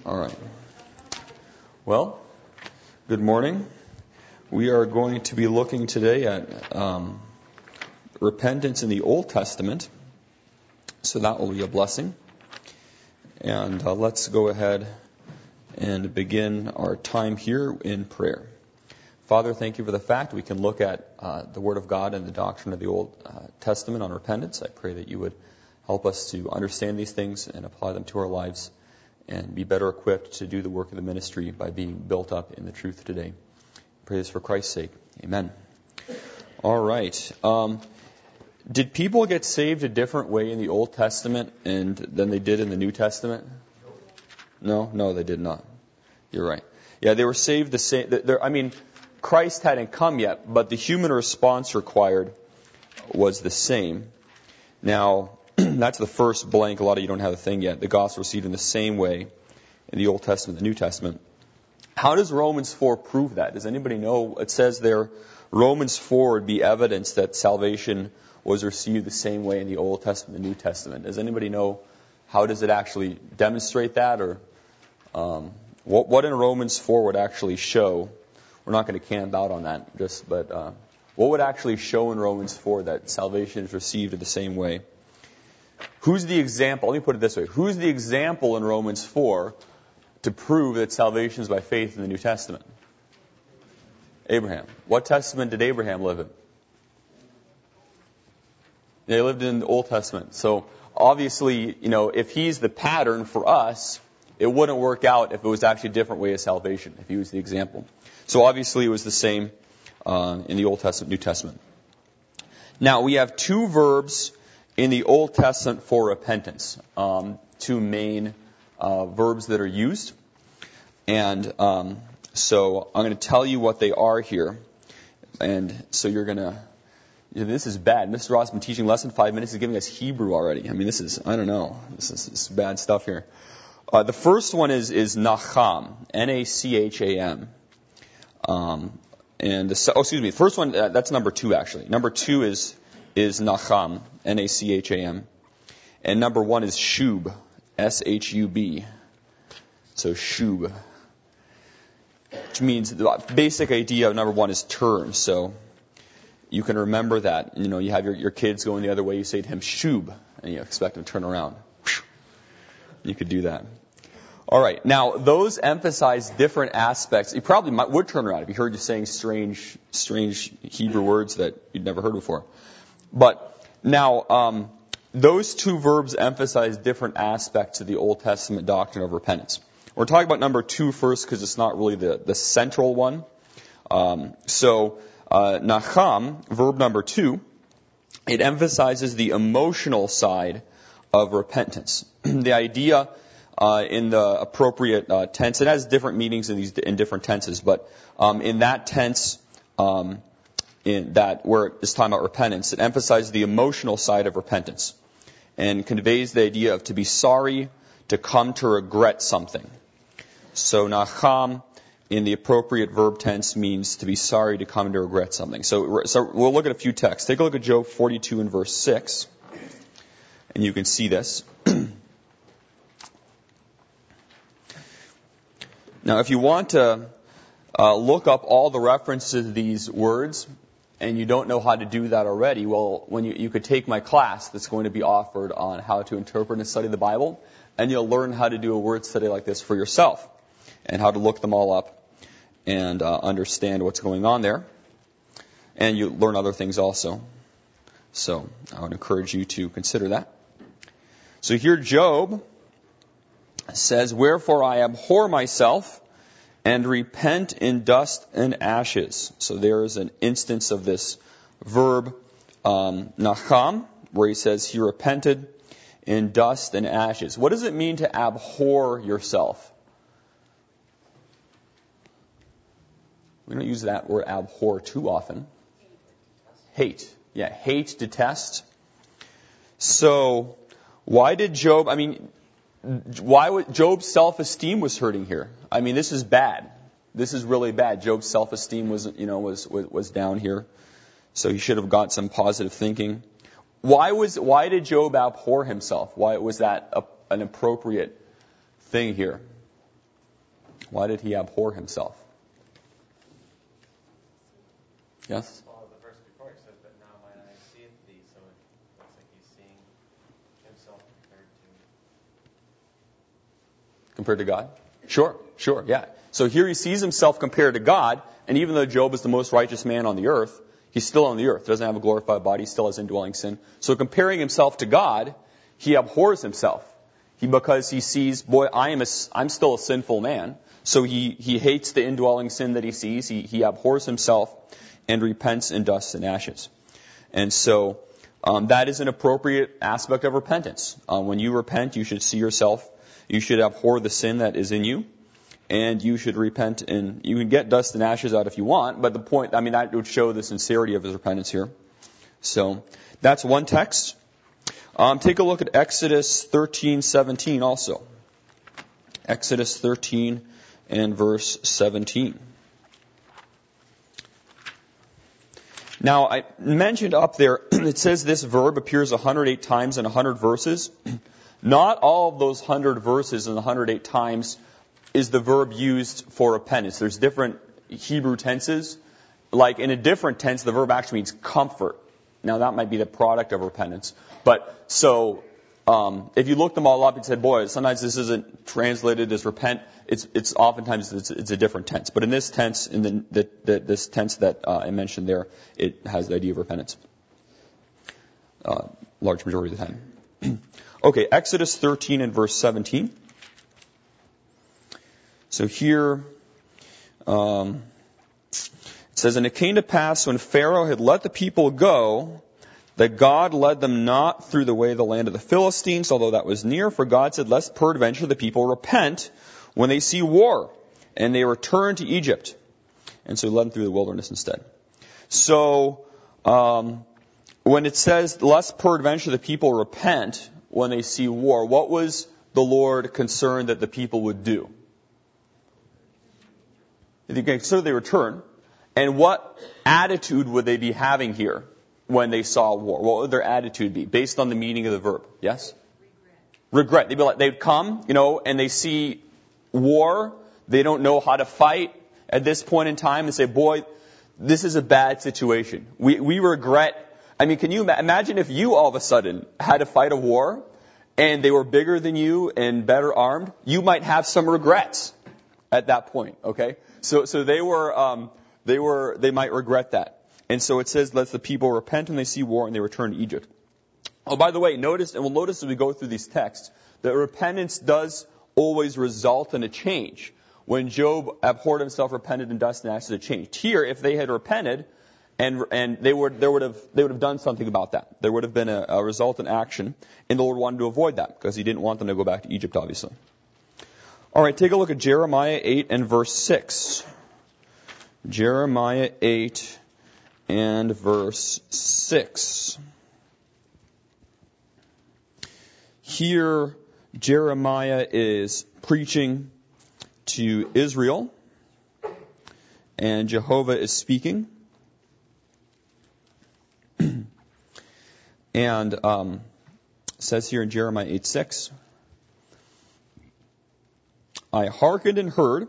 All right. Well, good morning. We are going to be looking today at repentance in the Old Testament. So that will be a blessing. And let's go ahead and begin our time here in prayer. Father, thank you for the fact we can look at the Word of God and the doctrine of the Old Testament on repentance. I pray that you would help us to understand these things and apply them to our lives and be better equipped to do the work of the ministry by being built up in the truth today. I pray this for Christ's sake. Amen. All right. Did people get saved a different way in the Old Testament than they did in the New Testament? No, they did not. You're right. Yeah, they were saved the same. Christ hadn't come yet, but the human response required was the same. Now, that's the first blank. A lot of you don't have the thing yet. The gospel received in the same way in the Old Testament, the New Testament. How does Romans 4 prove that? Does anybody know? It says there, Romans 4 would be evidence that salvation was received the same way in the Old Testament and the New Testament. Does anybody know how does it actually demonstrate that? Or what in Romans 4 would actually show? We're not going to camp out on that, but what would actually show in Romans 4 that salvation is received in the same way? Who's the example? Let me put it this way. Who's the example in Romans 4 to prove that salvation is by faith in the New Testament? Abraham. What testament did Abraham live in? They lived in the Old Testament. So obviously, if he's the pattern for us, it wouldn't work out if it was actually a different way of salvation, if he was the example. So obviously it was the same in the Old Testament, New Testament. Now we have two verbs in the Old Testament for repentance, two main verbs that are used. And so I'm going to tell you what they are here. And so you're going to, this is bad. Mr. Ross has been teaching less than 5 minutes. He's giving us Hebrew already. This is bad stuff here. The first one is Nacham, N-A-C-H-A-M. The first one, that's number 2 actually. Number 2 is Nacham, N-A-C-H-A-M. And number 1 is Shub, S-H-U-B. So Shub. Which means the basic idea of number 1 is turn. So you can remember that. You have your kids going the other way, you say to him, Shub, and you expect him to turn around. You could do that. All right. Now, those emphasize different aspects. You probably would turn around if you heard you saying strange Hebrew words that you'd never heard before. But now, those two verbs emphasize different aspects of the Old Testament doctrine of repentance. We're talking about number 2 first because it's not really the central one. Nacham, verb number 2, it emphasizes the emotional side of repentance. The idea in the appropriate tense, it has different meanings in different tenses, but in that tense, in that where it's talking about repentance, it emphasizes the emotional side of repentance and conveys the idea of to be sorry, to come to regret something. So Nacham in the appropriate verb tense means to be sorry, to come to regret something. So we'll look at a few texts. Take a look at Job 42 and verse 6, and you can see this. Now, if you want to look up all the references to these words, and you don't know how to do that already, well, when you could take my class that's going to be offered on how to interpret and study the Bible, and you'll learn how to do a word study like this for yourself, and how to look them all up and understand what's going on there. And you learn other things also. So I would encourage you to consider that. So here Job says, "Wherefore I abhor myself and repent in dust and ashes." So there is an instance of this verb, Nacham, where he says he repented in dust and ashes. What does it mean to abhor yourself? We don't use that word abhor too often. Hate. Yeah, hate, detest. So why did Job, Job's self-esteem was hurting here? This is bad. This is really bad. Job's self-esteem was down here. So he should have got some positive thinking. Why did Job abhor himself? Why was that an appropriate thing here? Why did he abhor himself? Yes? Well, the verse before it says, "But now mine eye seeth thee," so it looks like he's seeing himself Compared to God? Sure, yeah. So here he sees himself compared to God, and even though Job is the most righteous man on the earth, he's still on the earth, doesn't have a glorified body, still has indwelling sin. So comparing himself to God, he abhors himself. Because he sees, boy, I'm still a sinful man. So he hates the indwelling sin that he sees. He abhors himself and repents in dust and ashes. And so that is an appropriate aspect of repentance. When you repent, you should see yourself. You should abhor the sin that is in you. And you should repent. And you can get dust and ashes out if you want. But the point, that would show the sincerity of his repentance here. So that's one text. Take a look at Exodus 13:17 also. Exodus 13 and verse 17. Now, I mentioned up there, it says this verb appears 108 times in 100 verses. Not all of those 100 verses and 108 times is the verb used for repentance. There's different Hebrew tenses. Like in a different tense, the verb actually means comfort. Now, that might be the product of repentance. But so, if you look them all up and said, boy, sometimes this isn't translated as repent, it's oftentimes it's a different tense. But in this tense, in this tense that I mentioned there, it has the idea of repentance. Large majority of the time. Okay, Exodus 13 and verse 17. So here, it says, "And it came to pass when Pharaoh had let the people go, that God led them not through the way of the land of the Philistines, although that was near, for God said, lest peradventure the people repent when they see war, and they return to Egypt." And so he led them through the wilderness instead. So, when it says, lest peradventure the people repent when they see war, what was the Lord concerned that the people would do? So they return. And what attitude would they be having here when they saw war? What would their attitude be based on the meaning of the verb? Yes? Regret. They'd be like, they'd come, and they see war. They don't know how to fight at this point in time and say, boy, this is a bad situation. We regret. Can you imagine if you all of a sudden had to fight a war and they were bigger than you and better armed? You might have some regrets at that point, okay? So they might regret that. And so it says, let the people repent when they see war and they return to Egypt. Oh, by the way, notice as we go through these texts, that repentance does always result in a change. When Job abhorred himself, repented in dust and ashes, it changed. Here, if they had repented, and they would have done something about that. There would have been a resultant action, and the Lord wanted to avoid that because He didn't want them to go back to Egypt, obviously. All right, take a look at Jeremiah 8 and verse 6. Jeremiah 8 and verse 6. Here, Jeremiah is preaching to Israel, and Jehovah is speaking. And says here in Jeremiah 8:6, "I hearkened and heard,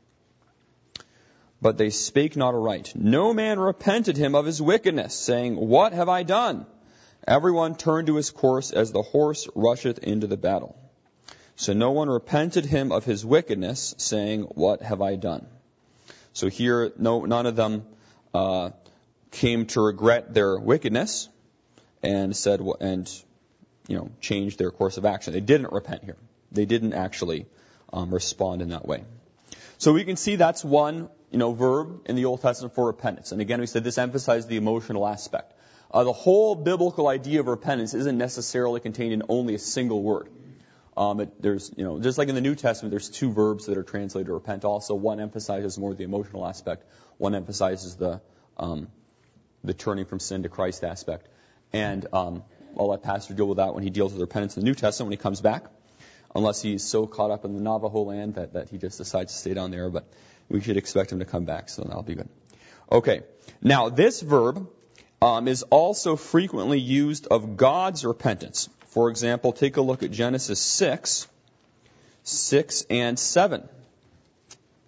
but they spake not aright. No man repented him of his wickedness, saying, What have I done? Everyone turned to his course as the horse rusheth into the battle. So no one repented him of his wickedness, saying, What have I done?" So here, none of them came to regret their wickedness and said, changed their course of action. They didn't repent here. They didn't actually respond in that way. So we can see that's one, verb in the Old Testament for repentance. And again, we said this emphasized the emotional aspect. The whole biblical idea of repentance isn't necessarily contained in only a single word. There's, just like in the New Testament, there's two verbs that are translated to repent also. One emphasizes more the emotional aspect. One emphasizes the turning from sin to Christ aspect. And I'll let Pastor deal with that when he deals with repentance in the New Testament when he comes back. Unless he's so caught up in the Navajo land that he just decides to stay down there. But we should expect him to come back, so that'll be good. Okay. Now, this verb is also frequently used of God's repentance. For example, take a look at Genesis 6 and 7.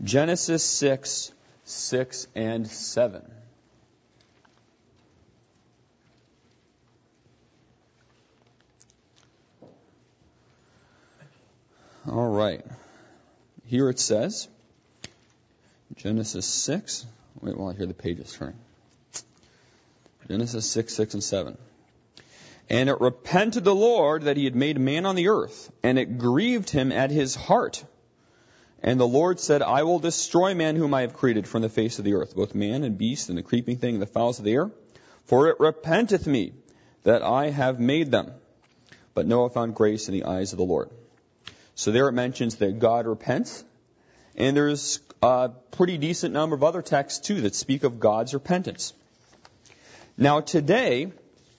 Genesis 6, 6 and 7. All right. Here it says, Genesis 6. Wait while I hear the pages turning. Genesis 6, 6 and 7. And it repented the Lord that he had made man on the earth, and it grieved him at his heart. And the Lord said, I will destroy man whom I have created from the face of the earth, both man and beast and the creeping thing and the fowls of the air. For it repenteth me that I have made them. But Noah found grace in the eyes of the Lord. So there it mentions that God repents. And there's a pretty decent number of other texts, too, that speak of God's repentance. Now, today,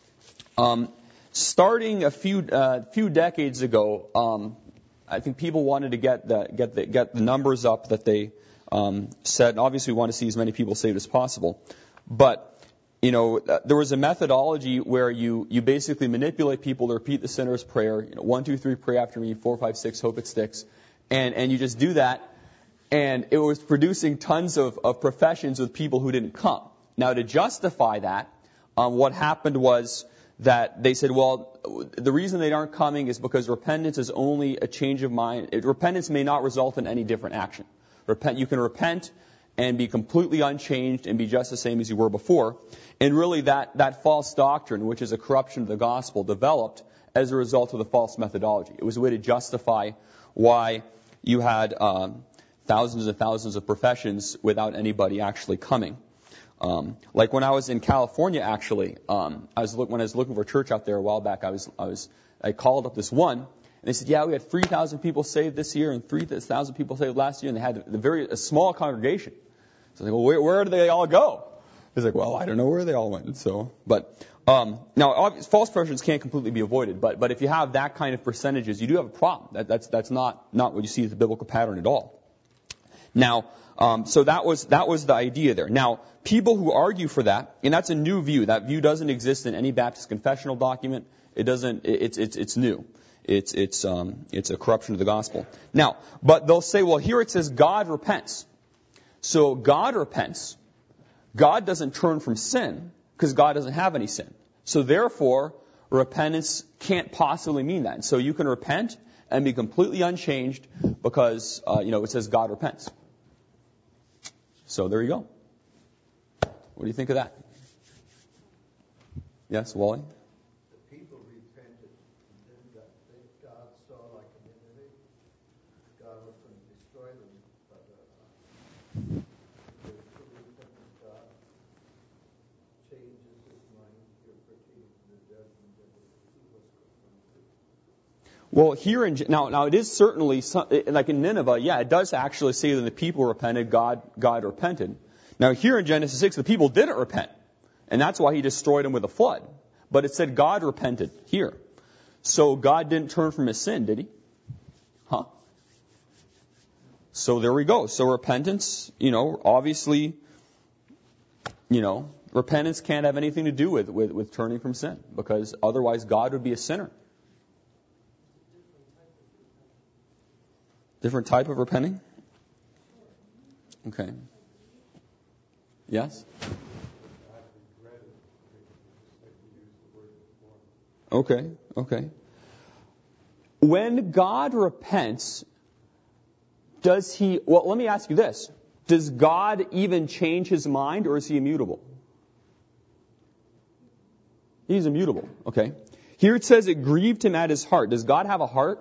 starting a few decades ago, I think people wanted to get the numbers up that they said. And obviously, we want to see as many people saved as possible. But there was a methodology where you basically manipulate people to repeat the sinner's prayer. 1, 2, 3, pray after me. 4, 5, 6, hope it sticks. And you just do that. And it was producing tons of professions with people who didn't come. Now, to justify that, what happened was that they said, well, the reason they aren't coming is because repentance is only a change of mind. Repentance may not result in any different action. You can repent and be completely unchanged and be just the same as you were before. And really that false doctrine, which is a corruption of the gospel, developed as a result of the false methodology. It was a way to justify why you had thousands and thousands of professions without anybody actually coming. Like when I was in California, actually, when I was looking for a church out there a while back, I called up this one, and they said, yeah, we had 3,000 people saved this year and 3,000 people saved last year, and they had a small congregation. So I was like, well, where did they all go? He's like, well, I don't know where they all went. Now, false professions can't completely be avoided, but if you have that kind of percentages, you do have a problem. That's not what you see as the biblical pattern at all. Now, so that was the idea there. Now, people who argue for that, and that's a new view. That view doesn't exist in any Baptist confessional document. It doesn't. It's new. It's a corruption of the gospel. Now, but they'll say, well, here it says God repents. So God repents. God doesn't turn from sin because God doesn't have any sin. So therefore, repentance can't possibly mean that. And so you can repent and be completely unchanged because it says God repents. So there you go. What do you think of that? Yes, Wally? The people repented, and then God saw like an enemy. God was going to destroy them, but the repentant God changes his mind. You're pertaining to the judgment that he was going to do. Well, here now it is certainly like in Nineveh. Yeah, it does actually say that the people repented. God repented. Now here in Genesis 6, the people didn't repent, and that's why he destroyed them with a flood. But it said God repented here, so God didn't turn from his sin, did he? Huh? So there we go. So repentance, obviously, repentance can't have anything to do with turning from sin, because otherwise God would be a sinner. Different type of repenting? Okay. Yes? Okay. When God repents, does he... Well, let me ask you this. Does God even change his mind, or is he immutable? He's immutable. Okay. Here it says it grieved him at his heart. Does God have a heart?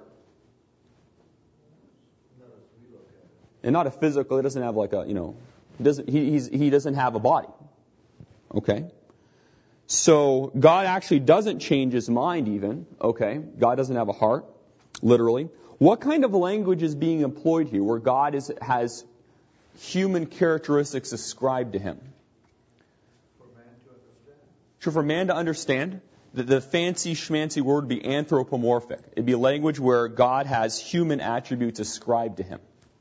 And not a physical, it doesn't have like a, he doesn't have a body. Okay? So God actually doesn't change his mind even. Okay? God doesn't have a heart, literally. What kind of language is being employed here where God has human characteristics ascribed to him? For man to understand. Sure, for man to understand. The fancy schmancy word would be anthropomorphic. It'd be language where God has human attributes ascribed to him.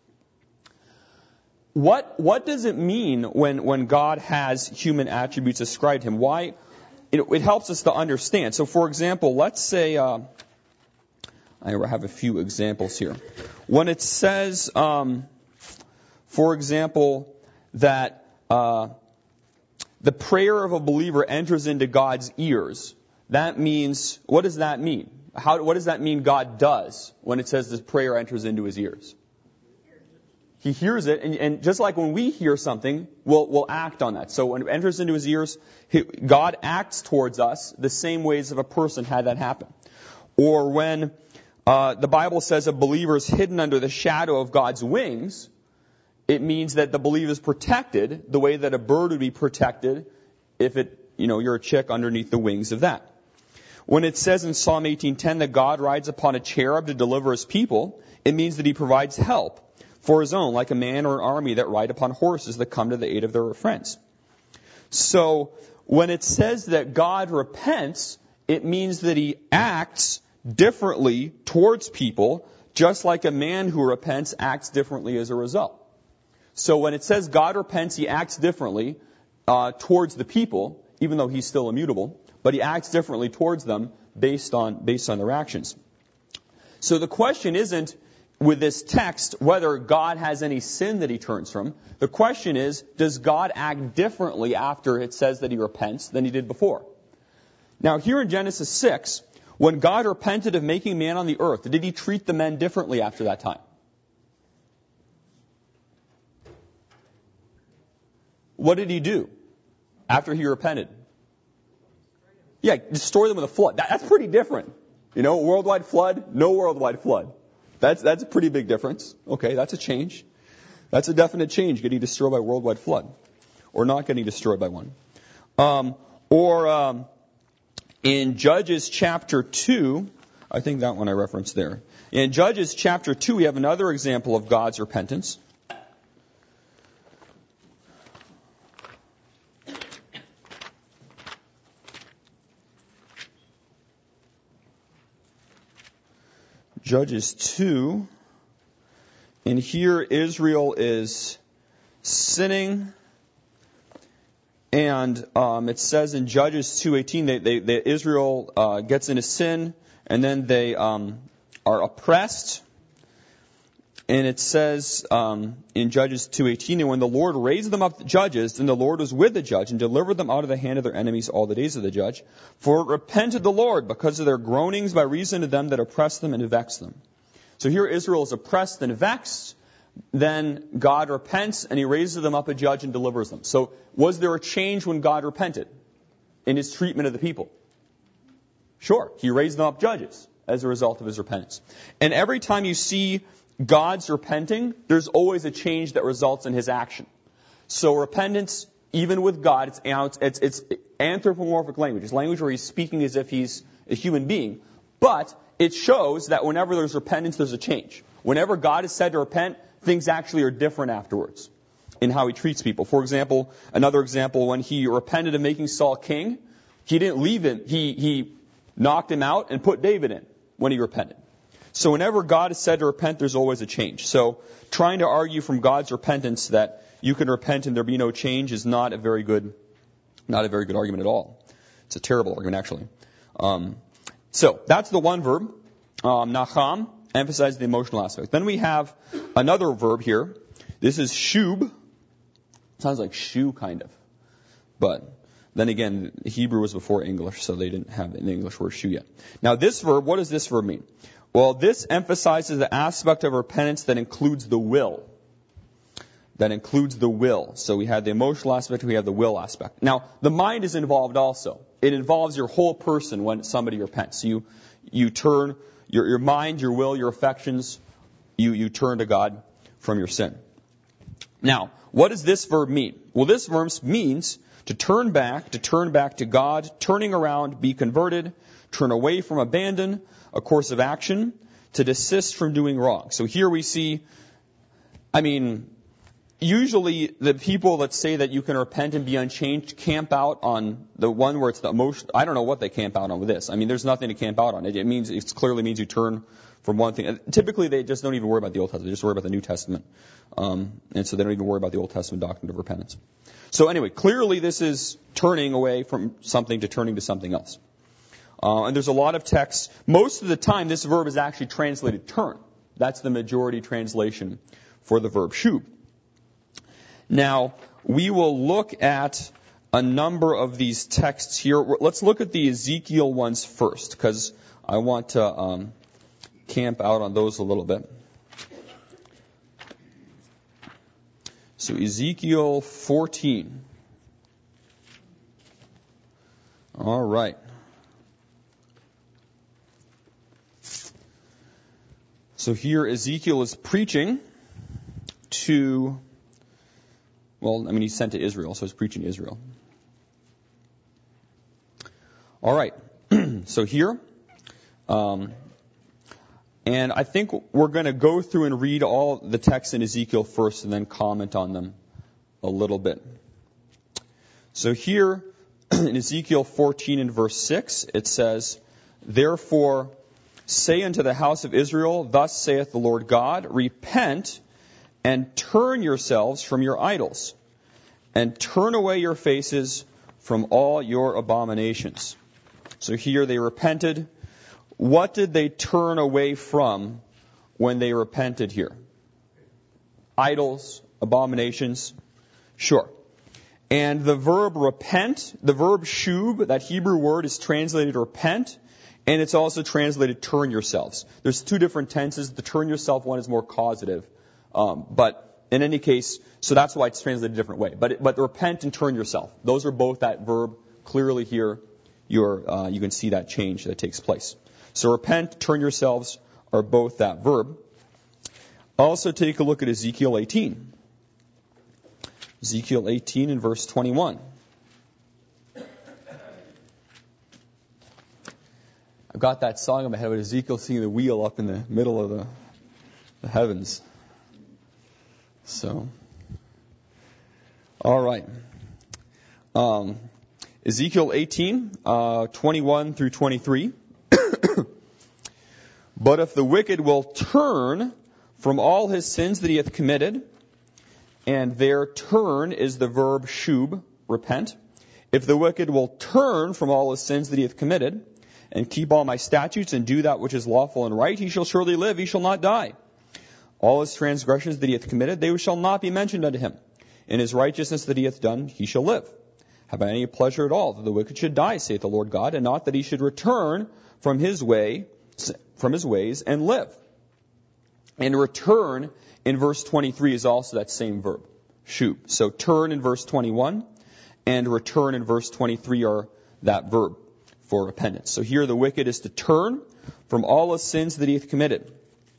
What does it mean when God has human attributes ascribed to him? Why? It helps us to understand. So, for example, let's say I have a few examples here. When it says, for example, that the prayer of a believer enters into God's ears, that means, what does that mean? What does that mean God does when it says this prayer enters into his ears? He hears it, and just like when we hear something, we'll act on that. So when it enters into his ears, God acts towards us the same ways of a person had that happen. Or when the Bible says a believer is hidden under the shadow of God's wings, it means that the believer is protected the way that a bird would be protected if you're a chick underneath the wings of that. When it says in Psalm 18:10 that God rides upon a cherub to deliver his people, it means that he provides help for his own, like a man or an army that ride upon horses that come to the aid of their friends. So when it says that God repents, it means that he acts differently towards people, just like a man who repents acts differently as a result. So when it says God repents, he acts differently towards the people, even though he's still immutable, but he acts differently towards them based on their actions. So the question isn't, with this text, whether God has any sin that he turns from. The question is, does God act differently after it says that he repents than he did before? Now, here in Genesis 6, when God repented of making man on the earth, did he treat the men differently after that time? What did he do after he repented? Yeah, destroy them with a flood. That's pretty different. Worldwide flood, no worldwide flood. That's a pretty big difference. Okay, that's a change. That's a definite change, getting destroyed by worldwide flood, or not getting destroyed by one. In Judges chapter 2, I think that one I referenced there. In Judges chapter 2, we have another example of God's repentance. Judges 2, and here Israel is sinning, and it says in Judges 2:18 that Israel gets into sin, and then they are oppressed. And it says in Judges 2:18, and when the Lord raised them up judges, then the Lord was with the judge and delivered them out of the hand of their enemies all the days of the judge. For it repented the Lord because of their groanings by reason of them that oppressed them and vexed them. So here Israel is oppressed and vexed. Then God repents and he raises them up a judge and delivers them. So was there a change when God repented in his treatment of the people? Sure, he raised them up judges as a result of his repentance. And every time you see God's repenting, there's always a change that results in his action. So repentance, even with God, it's anthropomorphic language. It's language where he's speaking as if he's a human being. But it shows that whenever there's repentance, there's a change. Whenever God is said to repent, things actually are different afterwards in how he treats people. For example, another example, when he repented of making Saul king, he didn't leave him. He knocked him out and put David in when he repented. So whenever God is said to repent, there's always a change. So trying to argue from God's repentance that you can repent and there be no change is not a very good argument at all. It's a terrible argument, actually. So that's the one verb. Nacham emphasizes the emotional aspect. Then we have another verb here. This is shub. Sounds like shoe, kind of. But then again, Hebrew was before English, so they didn't have an English word shoe yet. Now this verb, what does this verb mean? Well, this emphasizes the aspect of repentance that includes the will. So we have the emotional aspect, we have the will aspect. Now, the mind is involved also. It involves your whole person when somebody repents. You turn your mind, your will, your affections, you turn to God from your sin. Now, what does this verb mean? Well, this verb means to turn back to God, turning around, be converted, turn away from abandon a course of action, to desist from doing wrong. So here we see, usually the people that say that you can repent and be unchanged camp out on the one where it's the emotion. I don't know what they camp out on with this. There's nothing to camp out on. It clearly means you turn from one thing. Typically they just don't even worry about the Old Testament. They just worry about the New Testament. And so they don't even worry about the Old Testament doctrine of repentance. So anyway, clearly this is turning away from something to turning to something else. And there's a lot of texts. Most of the time, this verb is actually translated turn. That's the majority translation for the verb shub. Now, we will look at a number of these texts here. Let's look at the Ezekiel ones first, because I want to camp out on those a little bit. So Ezekiel 14. All right. So here Ezekiel is preaching to, he's sent to Israel, so he's preaching to Israel. All right. So here, and I think we're going to go through and read all the texts in Ezekiel first and then comment on them a little bit. So here in Ezekiel 14 and verse 6, it says, "Therefore say unto the house of Israel, Thus saith the Lord God, Repent and turn yourselves from your idols, and turn away your faces from all your abominations." So here they repented. What did they turn away from when they repented here? Idols, abominations? Sure. And the verb repent, the verb shub, that Hebrew word is translated repent, and it's also translated turn yourselves. There's two different tenses. The turn yourself one is more causative. But in any case, so that's why it's translated a different way. But repent and turn yourself. Those are both that verb. Clearly here, you can see that change that takes place. So repent, turn yourselves are both that verb. Also take a look at Ezekiel 18. Ezekiel 18 and verse 21. I've got that song in my head with Ezekiel seeing the wheel up in the middle of the heavens. So, all right. Ezekiel 18, 21 through 23. "But if the wicked will turn from all his sins that he hath committed," and their turn is the verb shub, repent. "If the wicked will turn from all his sins that he hath committed, and keep all my statutes, and do that which is lawful and right, he shall surely live, he shall not die. All his transgressions that he hath committed, they shall not be mentioned unto him. In his righteousness that he hath done, he shall live. Have I any pleasure at all that the wicked should die, saith the Lord God, and not that he should return from his ways and live." And return in verse 23 is also that same verb, shub. So turn in verse 21 and return in verse 23 are that verb for repentance. So here the wicked is to turn from all his sins that he hath committed.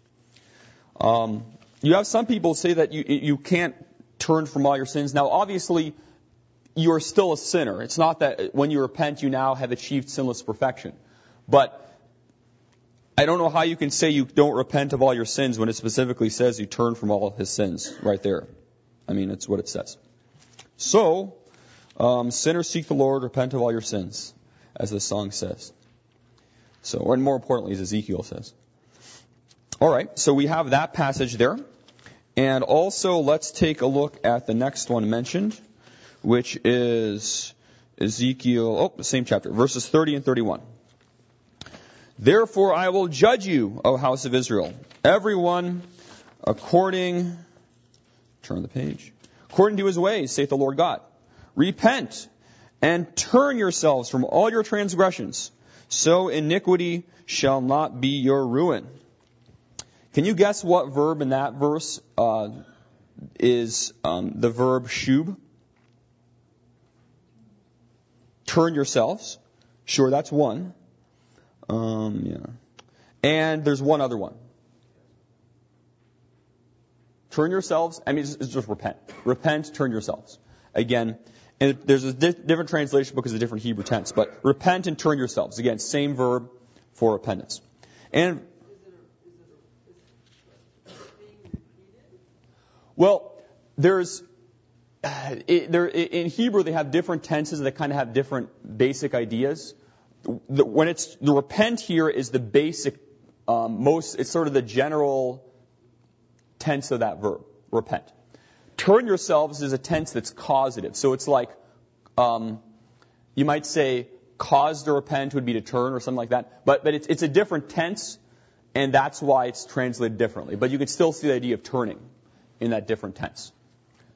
You have some people say that you can't turn from all your sins. Now, obviously, you are still a sinner. It's not that when you repent, you now have achieved sinless perfection. But I don't know how you can say you don't repent of all your sins when it specifically says you turn from all his sins right there. I mean, it's what it says. So, sinners seek the Lord, repent of all your sins, as the song says. So, or more importantly, as Ezekiel says. All right, so we have that passage there. And also, let's take a look at the next one mentioned, which is Ezekiel, the same chapter, verses 30 and 31. "Therefore I will judge you, O house of Israel, everyone according to his ways, saith the Lord God. Repent and turn yourselves from all your transgressions, so iniquity shall not be your ruin." Can you guess what verb in that verse is the verb shub? Turn yourselves. Sure, that's one. And there's one other one. Turn yourselves. I mean, it's just repent. Repent, turn yourselves. Again, and there's a different translation because of the different Hebrew tense. But repent and turn yourselves. Again, same verb for repentance. And well, in Hebrew they have different tenses that kind of have different basic ideas. When it's the repent here is the basic, it's sort of the general tense of that verb, repent. Turn yourselves is a tense that's causative. So it's like, you might say cause to repent would be to turn or something like that. But it's a different tense, and that's why it's translated differently. But you could still see the idea of turning in that different tense.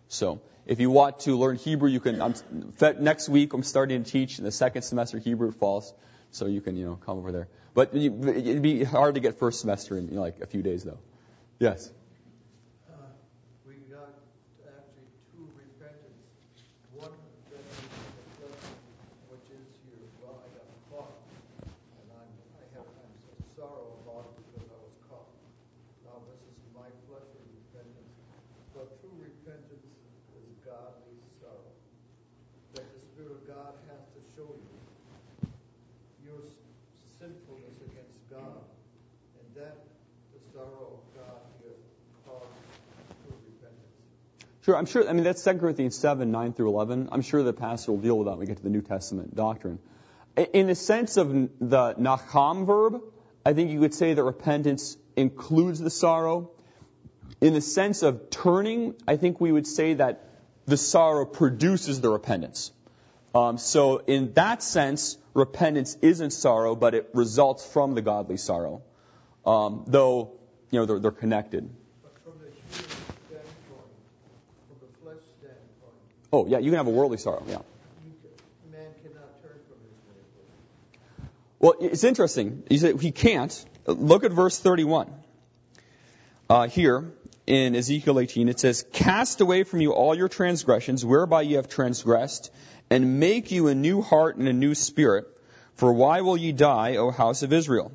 So if you want to learn Hebrew, you can. Next week I'm starting to teach in the second semester Hebrew falls, so you can come over there. But it'd be hard to get first semester in like a few days though. Yes. We got actually two repentance. One that is the flesh, which is here. Well, I got caught, and I'm so sorrow about it because I was caught. Now this is my fleshly repentance. But true repentance is godly sorrow. That the Spirit of God has to show you your sinfulness against God, and that the sorrow of God here causes true repentance. Sure, I'm sure. I mean, that's 2 Corinthians 7, 9 through 11. I'm sure the pastor will deal with that when we get to the New Testament doctrine. In the sense of the nacham verb, I think you could say that repentance includes the sorrow. In the sense of turning, I think we would say that the sorrow produces the repentance. So in that sense, repentance isn't sorrow, but it results from the godly sorrow. Though, they're connected. But from the human standpoint, from the flesh standpoint, Oh, yeah, you can have a worldly sorrow, yeah. Man cannot turn from his ways. Well, it's interesting. You say he can't. Look at verse 31. Here in Ezekiel 18, it says, "Cast away from you all your transgressions, whereby you have transgressed, and make you a new heart and a new spirit. For why will ye die, O house of Israel?"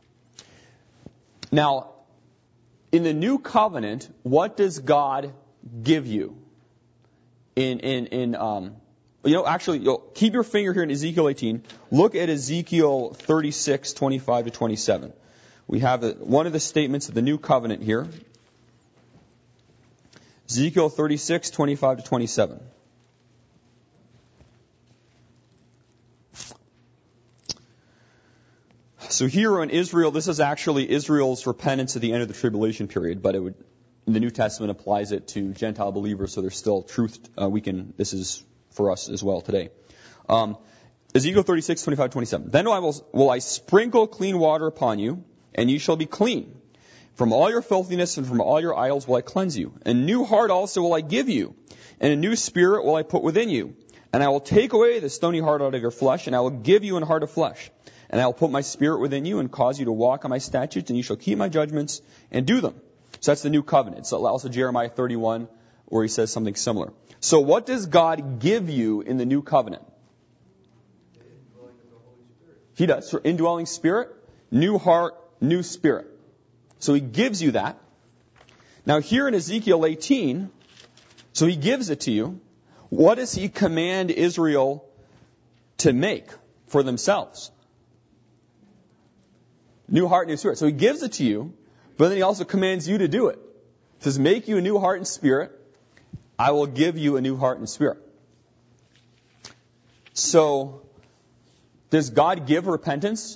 Now, in the new covenant, what does God give you? Actually, keep your finger here in Ezekiel 18. Look at Ezekiel 36, 25 to 27. We have one of the statements of the new covenant here. Ezekiel 36, 25 to 27. So here in Israel, this is actually Israel's repentance at the end of the tribulation period, but the New Testament applies it to Gentile believers, so there's still truth. This is for us as well today. Ezekiel 36, 25, 27. "Then will I sprinkle clean water upon you, and you shall be clean. From all your filthiness and from all your idols will I cleanse you. A new heart also will I give you, and a new spirit will I put within you. And I will take away the stony heart out of your flesh, and I will give you an heart of flesh. And I will put my spirit within you and cause you to walk on my statutes, and you shall keep my judgments and do them." So that's the new covenant. So also Jeremiah 31, where he says something similar. So what does God give you in the new covenant? The indwelling of the Holy Spirit. He does. So indwelling spirit, new heart, new spirit. So he gives you that. Now here in Ezekiel 18, so he gives it to you. What does he command Israel to make for themselves? New heart, new spirit. So he gives it to you, but then he also commands you to do it. He says, make you a new heart and spirit. I will give you a new heart and spirit. So, does God give repentance?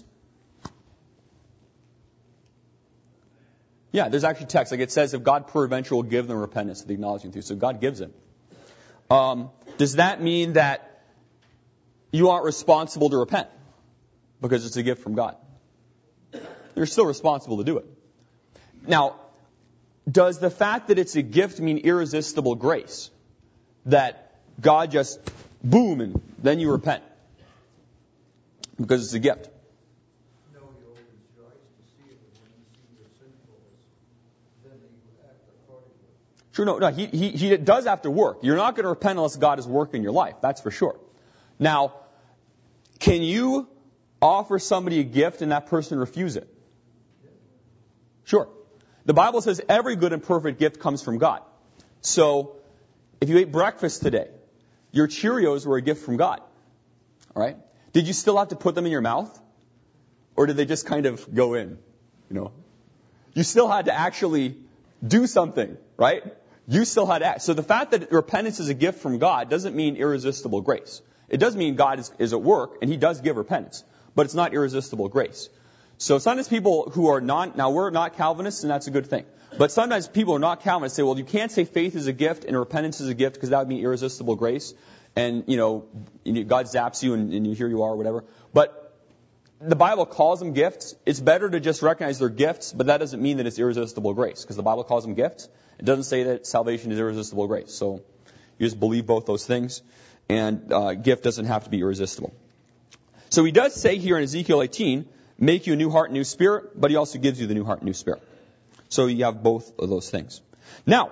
Yeah, there's actually text. Like it says, if God peradventure will give them repentance, the acknowledging truth. So God gives it. Does that mean that you aren't responsible to repent? Because it's a gift from God. You're still responsible to do it. Now, does the fact that it's a gift mean irresistible grace? That God just, boom, and then you repent? Because it's a gift. No, you always rejoice to see it, and when you see your sinfulness, then you act accordingly. True, no, he does have to work. You're not going to repent unless God is working in your life. That's for sure. Now, can you offer somebody a gift and that person refuse it? Sure. The Bible says every good and perfect gift comes from God. So, if you ate breakfast today, your Cheerios were a gift from God. All right? Did you still have to put them in your mouth? Or did they just kind of go in? You still had to actually do something, right? You still had to act. So the fact that repentance is a gift from God doesn't mean irresistible grace. It does mean God is at work, and He does give repentance. But it's not irresistible grace. So sometimes people who are now we're not Calvinists, and that's a good thing. But sometimes people who are not Calvinists say, well, you can't say faith is a gift and repentance is a gift because that would mean irresistible grace. And, God zaps you and here you are or whatever. But the Bible calls them gifts. It's better to just recognize they're gifts, but that doesn't mean that it's irresistible grace because the Bible calls them gifts. It doesn't say that salvation is irresistible grace. So You just believe both those things, and gift doesn't have to be irresistible. So he does say here in Ezekiel 18, make you a new heart and new spirit, but he also gives you the new heart and new spirit. So you have both of those things. Now,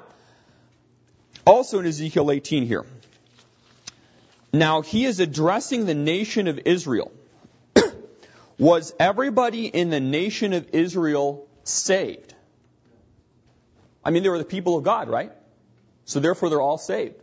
also in Ezekiel 18 here, now he is addressing the nation of Israel. Was everybody in the nation of Israel saved? I mean, they were the people of God, right? So therefore they're all saved.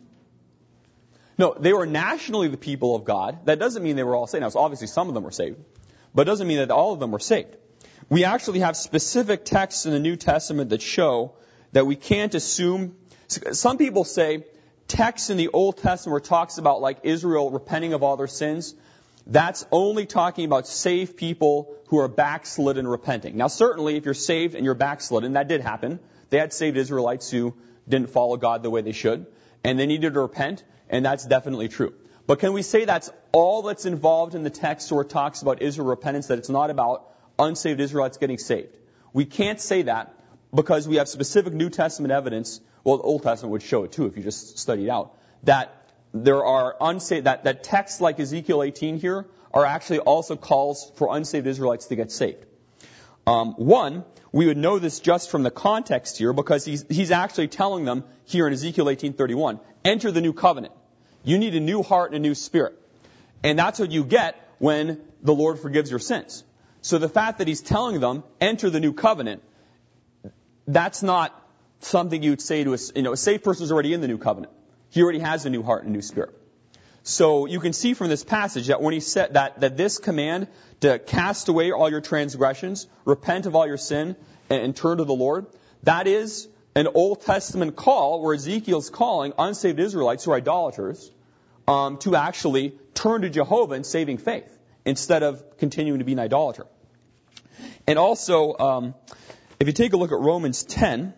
No, they were nationally the people of God. That doesn't mean they were all saved. Now, so obviously some of them were saved, but it doesn't mean that all of them were saved. We actually have specific texts in the New Testament that show that we can't assume. Some people say texts in the Old Testament where it talks about like Israel repenting of all their sins, that's only talking about saved people who are backslidden and repenting. Now, certainly, if you're saved and you're backslidden, that did happen. They had saved Israelites who didn't follow God the way they should, and they needed to repent, and that's definitely true. But can we say that's all that's involved in the text where it talks about Israel repentance, that it's not about unsaved Israelites getting saved? We can't say that because we have specific New Testament evidence. Well, the Old Testament would show it too if you just studied out, that there are unsaved, that texts like Ezekiel 18 here are actually also calls for unsaved Israelites to get saved. One, we would know this just from the context here because he's actually telling them here in Ezekiel 18:31, enter the new covenant. You need a new heart and a new spirit. And that's what you get when the Lord forgives your sins. So the fact that he's telling them, enter the new covenant, that's not something you'd say to a saved person who's already in the new covenant. He already has a new heart and a new spirit. So you can see from this passage that when he said that this command to cast away all your transgressions, repent of all your sin, and turn to the Lord, that is an Old Testament call where Ezekiel's calling unsaved Israelites who are idolaters to actually turn to Jehovah in saving faith instead of continuing to be an idolater. And also, if you take a look at Romans 10,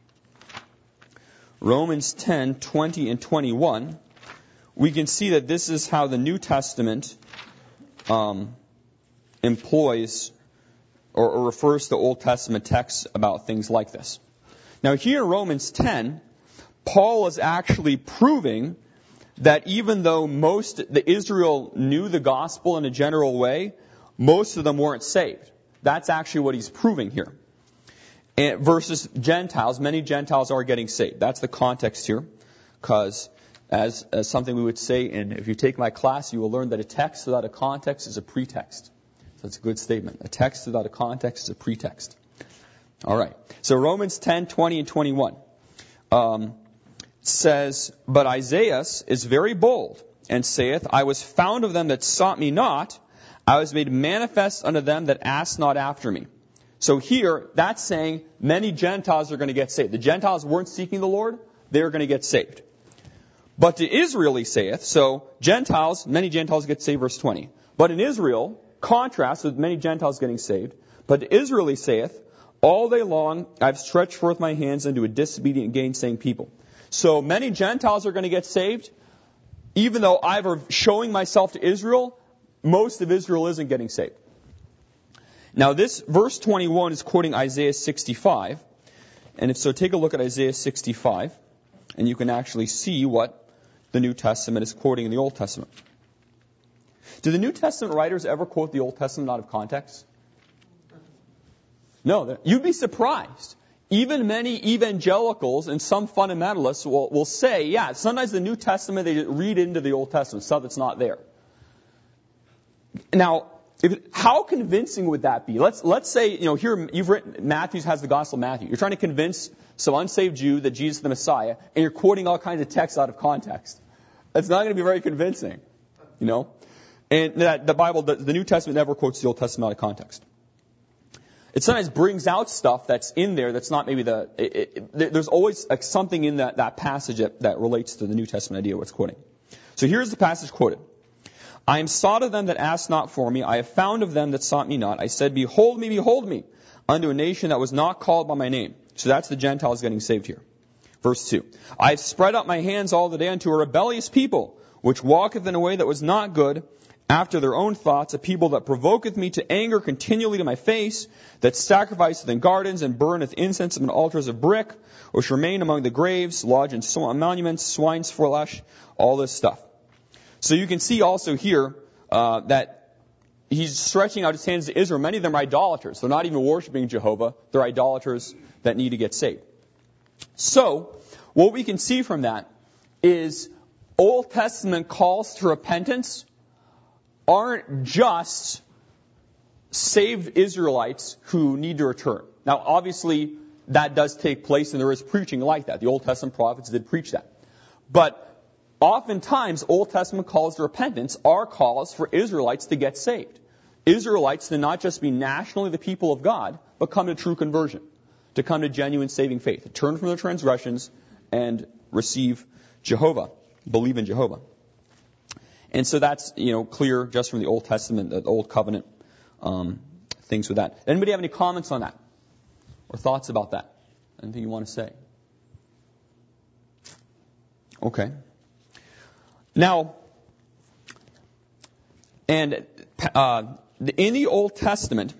20 and 21, we can see that this is how the New Testament employs or refers to Old Testament texts about things like this. Now here in Romans 10, Paul is actually proving that even though the Israel knew the gospel in a general way, most of them weren't saved. That's actually what he's proving here. And versus Gentiles, many Gentiles are getting saved. That's the context here. Because as something we would say, and if you take my class, you will learn that a text without a context is a pretext. So that's a good statement. A text without a context is a pretext. All right. So Romans 10, 20 and 21 says, but Isaiah is very bold and saith, I was found of them that sought me not. I was made manifest unto them that asked not after me. So here, that's saying many Gentiles are going to get saved. The Gentiles weren't seeking the Lord. They're going to get saved. But to Israel he saith, so Gentiles, many Gentiles get saved, verse 20. But in Israel, contrast with many Gentiles getting saved, but to Israel he saith, all day long I've stretched forth my hands unto a disobedient gainsaying people. So many Gentiles are going to get saved, even though I'm showing myself to Israel, most of Israel isn't getting saved. Now this verse 21 is quoting Isaiah 65. And if so, take a look at Isaiah 65, and you can actually see what the New Testament is quoting in the Old Testament. Do the New Testament writers ever quote the Old Testament out of context? No. You'd be surprised. Even many evangelicals and some fundamentalists will say, yeah, sometimes the New Testament, they read into the Old Testament, stuff that's not there. Now, how convincing would that be? Let's say, here you've written, Matthew has the Gospel of Matthew. You're trying to convince some unsaved Jew that Jesus is the Messiah, and you're quoting all kinds of texts out of context. That's not going to be very convincing, And that the New Testament never quotes the Old Testament out of context. It sometimes brings out stuff that's in there that's not maybe there's always something in that passage that relates to the New Testament idea of what's quoting. So here's the passage quoted. I am sought of them that asked not for me. I have found of them that sought me not. I said, behold me, unto a nation that was not called by my name. So that's the Gentiles getting saved here. Verse 2. I have spread out my hands all the day unto a rebellious people, which walketh in a way that was not good, after their own thoughts, a people that provoketh me to anger continually to my face, that sacrificeth in gardens and burneth incense on altars of brick, which remain among the graves, lodge in monuments, swine's flesh, all this stuff. So you can see also here that he's stretching out his hands to Israel. Many of them are idolaters. They're not even worshiping Jehovah. They're idolaters that need to get saved. So what we can see from that is Old Testament calls to repentance aren't just saved Israelites who need to return. Now, obviously, that does take place, and there is preaching like that. The Old Testament prophets did preach that. But oftentimes, Old Testament calls to repentance are calls for Israelites to get saved. Israelites to not just be nationally the people of God, but come to true conversion, to come to genuine saving faith, to turn from their transgressions and receive Jehovah, believe in Jehovah. And so that's, clear just from the Old Testament, the Old Covenant, things with that. Anybody have any comments on that? Or thoughts about that? Anything you want to say? Okay. Now, and in the Old Testament,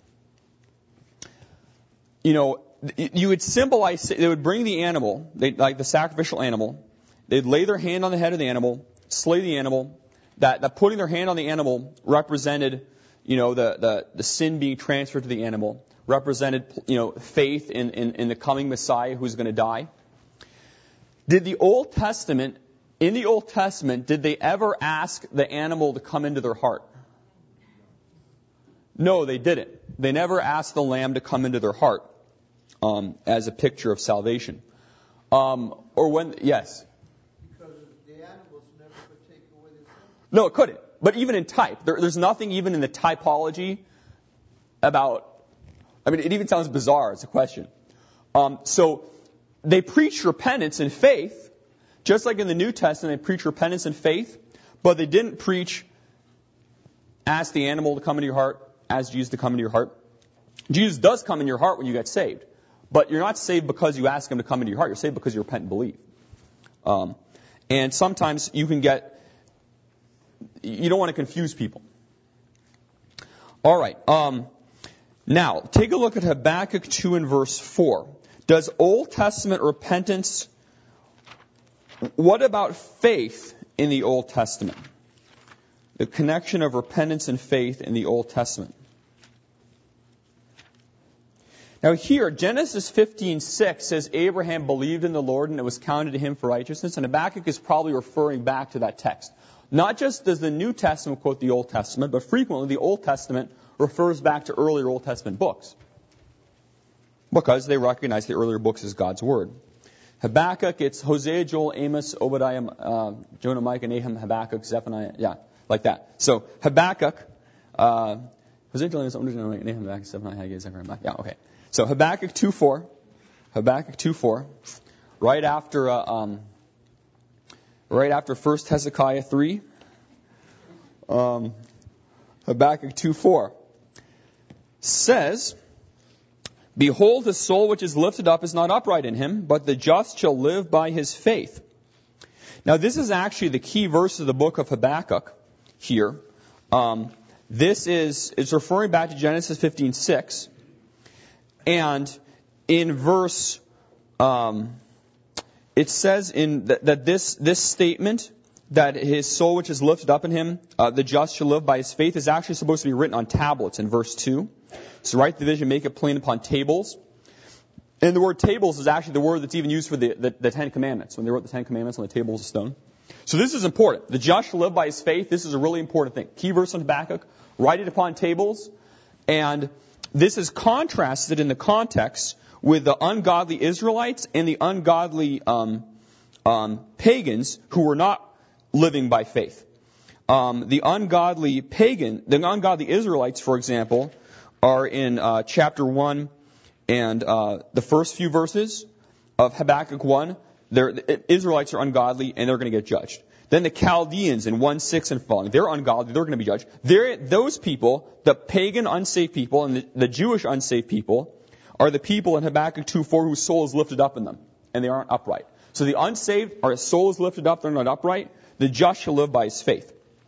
you would symbolize, they would bring the animal, like the sacrificial animal, they'd lay their hand on the head of the animal, slay the animal. That putting their hand on the animal represented, the sin being transferred to the animal, represented, faith in the coming Messiah who's going to die. In the Old Testament, did they ever ask the animal to come into their heart? No, they didn't. They never asked the lamb to come into their heart as a picture of salvation. Yes? Because the animals never could take away the sin. No, it couldn't. But even in type, there's nothing even in the typology about, it even sounds bizarre as a question. So they preached repentance and faith, just like in the New Testament, they preached repentance and faith, but they didn't preach ask the animal to come into your heart, ask Jesus to come into your heart. Jesus does come in your heart when you get saved, but you're not saved because you ask him to come into your heart. You're saved because you repent and believe. And sometimes you don't want to confuse people. All right. Now, take a look at Habakkuk 2 and verse 4. Does Old Testament repentance, what about faith in the Old Testament? The connection of repentance and faith in the Old Testament. Now here, Genesis 15:6 says Abraham believed in the Lord and it was counted to him for righteousness. And Habakkuk is probably referring back to that text. Not just does the New Testament quote the Old Testament, but frequently the Old Testament refers back to earlier Old Testament books. Because they recognize the earlier books as God's Word. Habakkuk, it's Hosea, Joel, Amos, Obadiah, Jonah, Micah, Nahum, Habakkuk, Zephaniah. Yeah, like that. So Habakkuk, Hosea, Joel, Amos, Obadiah, Nahum, Habakkuk, Zephaniah, Haggai, Zechariah, Micah. Yeah, okay. So Habakkuk 2:4, right after 1 Hezekiah 3, Habakkuk 2:4 says, "Behold, the soul which is lifted up is not upright in him, but the just shall live by his faith." Now, this is actually the key verse of the book of Habakkuk here. It's referring back to Genesis 15:6. And in verse, it says that this statement, that his soul which is lifted up in him, the just shall live by his faith, is actually supposed to be written on tablets in verse 2. So write the vision, make it plain upon tables. And the word tables is actually the word that's even used for the Ten Commandments, when they wrote the Ten Commandments on the tables of stone. So this is important. The just shall live by his faith. This is a really important thing. Key verse in Habakkuk, write it upon tables. And this is contrasted in the context with the ungodly Israelites and the ungodly pagans who were not living by faith. The ungodly Israelites, for example, are in chapter 1 and the first few verses of Habakkuk 1. The Israelites are ungodly and they're going to get judged. Then the Chaldeans in 1:6 and following, they're ungodly, they're going to be judged. Those people, the pagan unsaved people and the Jewish unsaved people, are the people in Habakkuk 2:4 whose soul is lifted up in them, and they aren't upright. So the unsaved, our soul is lifted up, they're not upright. The just shall live by his faith.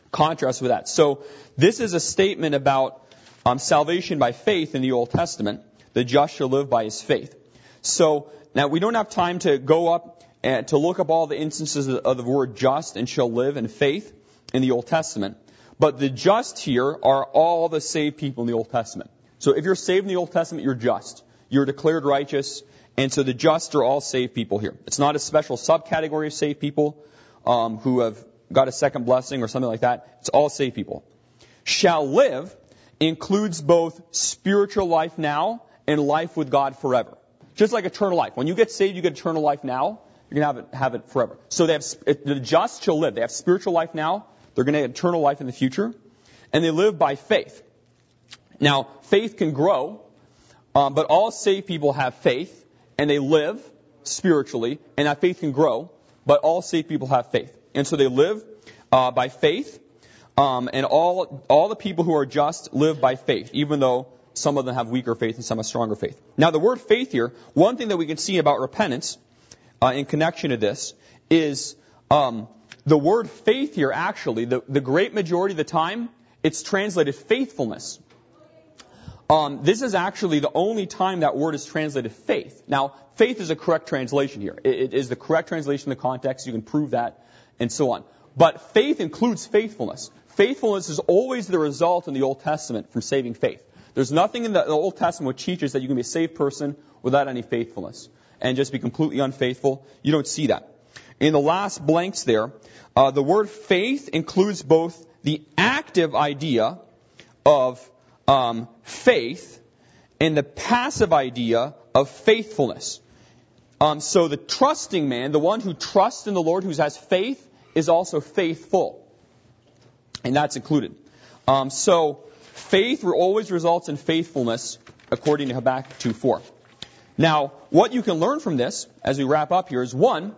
Contrast with that. So this is a statement about salvation by faith in the Old Testament. The just shall live by his faith. So now we don't have time to go up and to look up all the instances of the word just and shall live and faith in the Old Testament. But the just here are all the saved people in the Old Testament. So if you're saved in the Old Testament, you're just. You're declared righteous. And so the just are all saved people here. It's not a special subcategory of saved people who have got a second blessing or something like that. It's all saved people. Shall live includes both spiritual life now and life with God forever. Just like eternal life. When you get saved, you get eternal life now. You're going to have it forever. So the just shall live. They have spiritual life now. They're going to have eternal life in the future. And they live by faith. Now, faith can grow, but all saved people have faith, and they live spiritually, and that faith can grow, but all saved people have faith. And so they live by faith, and all the people who are just live by faith, even though some of them have weaker faith and some have stronger faith. Now, the word faith here, one thing that we can see about repentance in connection to this is the word faith here, actually, the great majority of the time, it's translated faithfulness. This is actually the only time that word is translated faith. Now, faith is a correct translation here. It is the correct translation in the context. You can prove that, and so on. But faith includes faithfulness. Faithfulness is always the result in the Old Testament from saving faith. There's nothing in the Old Testament which teaches that you can be a saved person without any faithfulness and just be completely unfaithful. You don't see that. In the last blanks there, the word faith includes both the active idea of faith and the passive idea of faithfulness. So the trusting man, the one who trusts in the Lord, who has faith, is also faithful. And that's included. So faith always results in faithfulness, according to Habakkuk 2:4. Now, what you can learn from this, as we wrap up here, is one,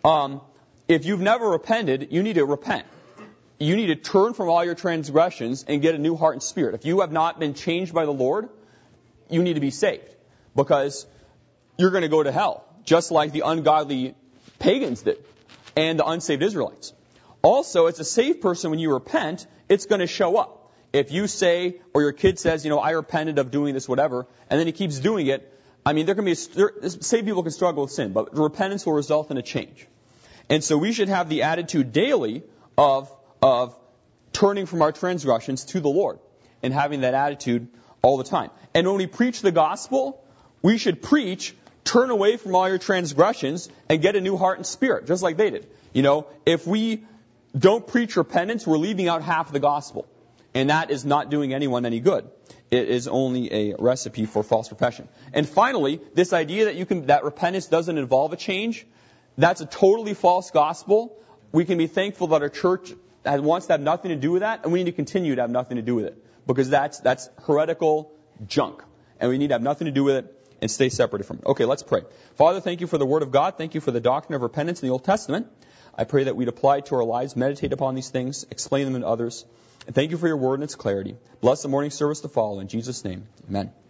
if you've never repented, you need to repent. You need to turn from all your transgressions and get a new heart and spirit. If you have not been changed by the Lord, you need to be saved. Because you're going to go to hell, just like the ungodly pagans did, and the unsaved Israelites. Also, as a saved person, when you repent, it's going to show up. If you say, or your kid says, I repented of doing this, whatever, and then he keeps doing it, saved people can struggle with sin, but repentance will result in a change. And so we should have the attitude daily of turning from our transgressions to the Lord and having that attitude all the time. And when we preach the gospel, we should preach, turn away from all your transgressions and get a new heart and spirit, just like they did. If we don't preach repentance, we're leaving out half of the gospel. And that is not doing anyone any good. It is only a recipe for false profession. And finally, this idea that repentance doesn't involve a change, that's a totally false gospel. We can be thankful that our church wants to have nothing to do with that, and we need to continue to have nothing to do with it. Because that's heretical junk. And we need to have nothing to do with it and stay separated from it. Okay, let's pray. Father, thank you for the Word of God. Thank you for the doctrine of repentance in the Old Testament. I pray that we'd apply it to our lives, meditate upon these things, explain them to others. And thank you for your Word and its clarity. Bless the morning service to follow. In Jesus' name, amen.